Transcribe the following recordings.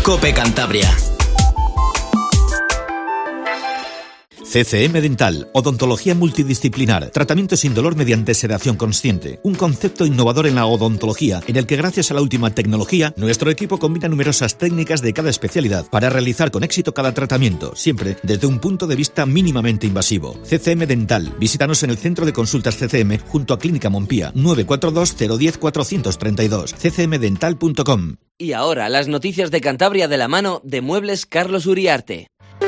COPE Cantabria. CCM Dental, odontología multidisciplinar, tratamiento sin dolor mediante sedación consciente. Un concepto innovador en la odontología, en el que gracias a la última tecnología, nuestro equipo combina numerosas técnicas de cada especialidad para realizar con éxito cada tratamiento, siempre desde un punto de vista mínimamente invasivo. CCM Dental, visítanos en el Centro de Consultas CCM, junto a Clínica Mompía, 942 010 432, ccmdental.com. Y ahora, las noticias de Cantabria de la mano de Muebles Carlos Uriarte.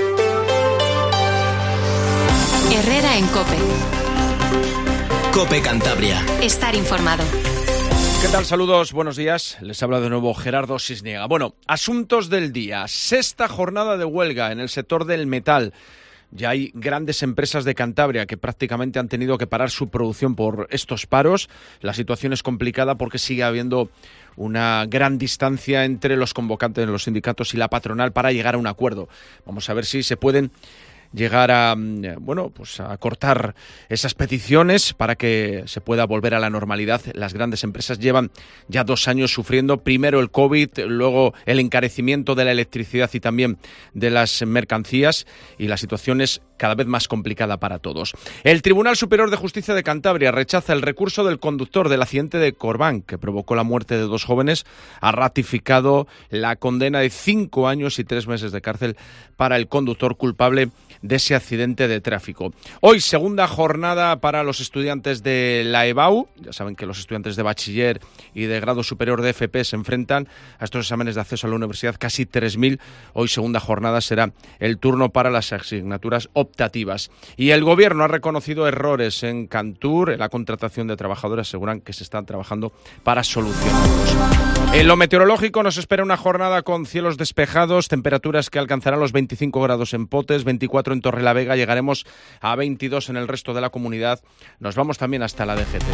Herrera en COPE. COPE Cantabria. Estar informado. ¿Qué tal? Saludos, buenos días. Les habla de nuevo Gerardo Cisniega. Bueno, asuntos del día. Sexta jornada de huelga en el sector del metal. Ya hay grandes empresas de Cantabria que prácticamente han tenido que parar su producción por estos paros. La situación es complicada porque sigue habiendo una gran distancia entre los convocantes de los sindicatos y la patronal para llegar a un acuerdo. Vamos a ver si se pueden llegar a cortar esas peticiones para que se pueda volver a la normalidad. Las grandes empresas llevan ya 2 años sufriendo, primero el COVID, luego el encarecimiento de la electricidad y también de las mercancías, y la situación es cada vez más complicada para todos. El Tribunal Superior de Justicia de Cantabria rechaza el recurso del conductor del accidente de Corbán, que provocó la muerte de 2 jóvenes. Ha ratificado la condena de 5 años y 3 meses de cárcel para el conductor culpable de ese accidente de tráfico. Hoy, segunda jornada para los estudiantes de la EBAU. Ya saben que los estudiantes de bachiller y de grado superior de FP se enfrentan a estos exámenes de acceso a la universidad, casi 3.000. Hoy, segunda jornada, será el turno para las asignaturas optativas. Y el Gobierno ha reconocido errores en Cantur, en la contratación de trabajadores. Aseguran que se están trabajando para solucionarlos. En lo meteorológico nos espera una jornada con cielos despejados, temperaturas que alcanzarán los 25 grados en Potes, 24 en Torrelavega, llegaremos a 22 en el resto de la comunidad. Nos vamos también hasta la DGT.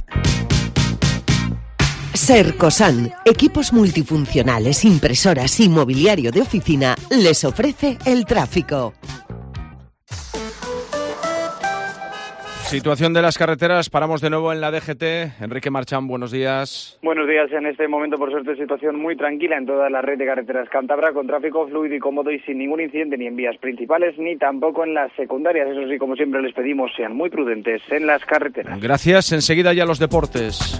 Sercosan, equipos multifuncionales, impresoras y mobiliario de oficina, les ofrece el tráfico. Situación de las carreteras, paramos de nuevo en la DGT. Enrique Marchán, buenos días. Buenos días. En este momento, por suerte, situación muy tranquila en toda la red de carreteras cántabra, con tráfico fluido y cómodo y sin ningún incidente ni en vías principales ni tampoco en las secundarias. Eso sí, como siempre les pedimos, sean muy prudentes en las carreteras. Gracias. Enseguida ya los deportes.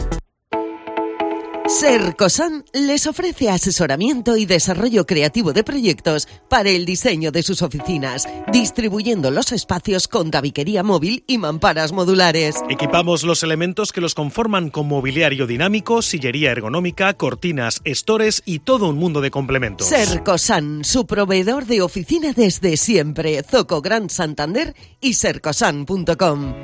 Sercosan les ofrece asesoramiento y desarrollo creativo de proyectos para el diseño de sus oficinas, distribuyendo los espacios con tabiquería móvil y mamparas modulares. Equipamos los elementos que los conforman con mobiliario dinámico, sillería ergonómica, cortinas, estores y todo un mundo de complementos. Sercosan, su proveedor de oficina desde siempre. Zoco Gran Santander y sercosan.com.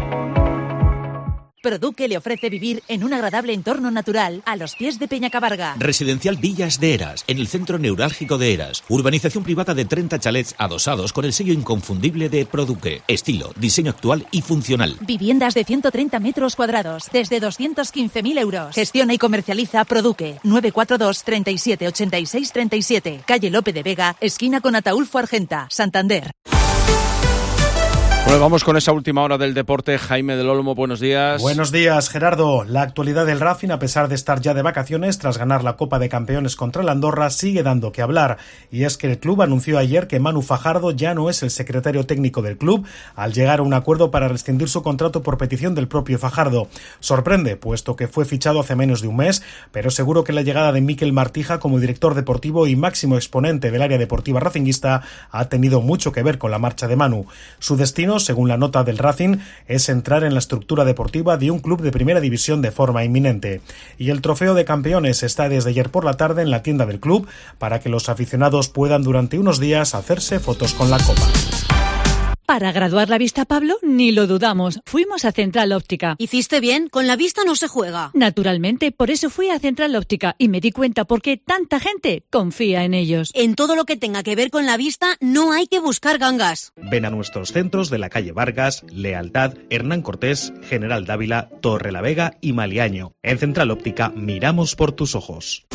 Produque le ofrece vivir en un agradable entorno natural a los pies de Peñacabarga. Residencial Villas de Eras, en el centro neurálgico de Eras. Urbanización privada de 30 chalets adosados con el sello inconfundible de Produque. Estilo, diseño actual y funcional. Viviendas de 130 metros cuadrados, desde 215.000 euros. Gestiona y comercializa Produque. 942 37 86 37. Calle Lope de Vega, esquina con Ataúlfo Argenta, Santander. Bueno, vamos con esa última hora del deporte. Jaime del Olmo, buenos días. Buenos días, Gerardo. La actualidad del Racing, a pesar de estar ya de vacaciones tras ganar la Copa de Campeones contra el Andorra, sigue dando que hablar. Y es que el club anunció ayer que Manu Fajardo ya no es el secretario técnico del club, al llegar a un acuerdo para rescindir su contrato por petición del propio Fajardo. Sorprende, puesto que fue fichado hace menos de un mes, pero seguro que la llegada de Mikel Martija como director deportivo y máximo exponente del área deportiva racinguista ha tenido mucho que ver con la marcha de Manu. Su destino, según la nota del Racing, es entrar en la estructura deportiva de un club de primera división de forma inminente. Y el trofeo de campeones está desde ayer por la tarde en la tienda del club para que los aficionados puedan durante unos días hacerse fotos con la copa. Para graduar la vista, Pablo, ni lo dudamos. Fuimos a Central Óptica. ¿Hiciste bien? Con la vista no se juega. Naturalmente, por eso fui a Central Óptica y me di cuenta por qué tanta gente confía en ellos. En todo lo que tenga que ver con la vista no hay que buscar gangas. Ven a nuestros centros de la calle Vargas, Lealtad, Hernán Cortés, General Dávila, Torrelavega y Maliaño. En Central Óptica miramos por tus ojos.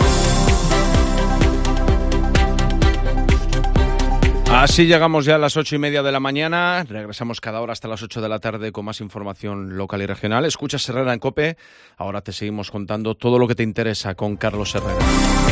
Así llegamos ya a las 8:30 de la mañana. Regresamos cada hora hasta las 8 de la tarde con más información local y regional. Escuchas Herrera en COPE. Ahora te seguimos contando todo lo que te interesa con Carlos Herrera.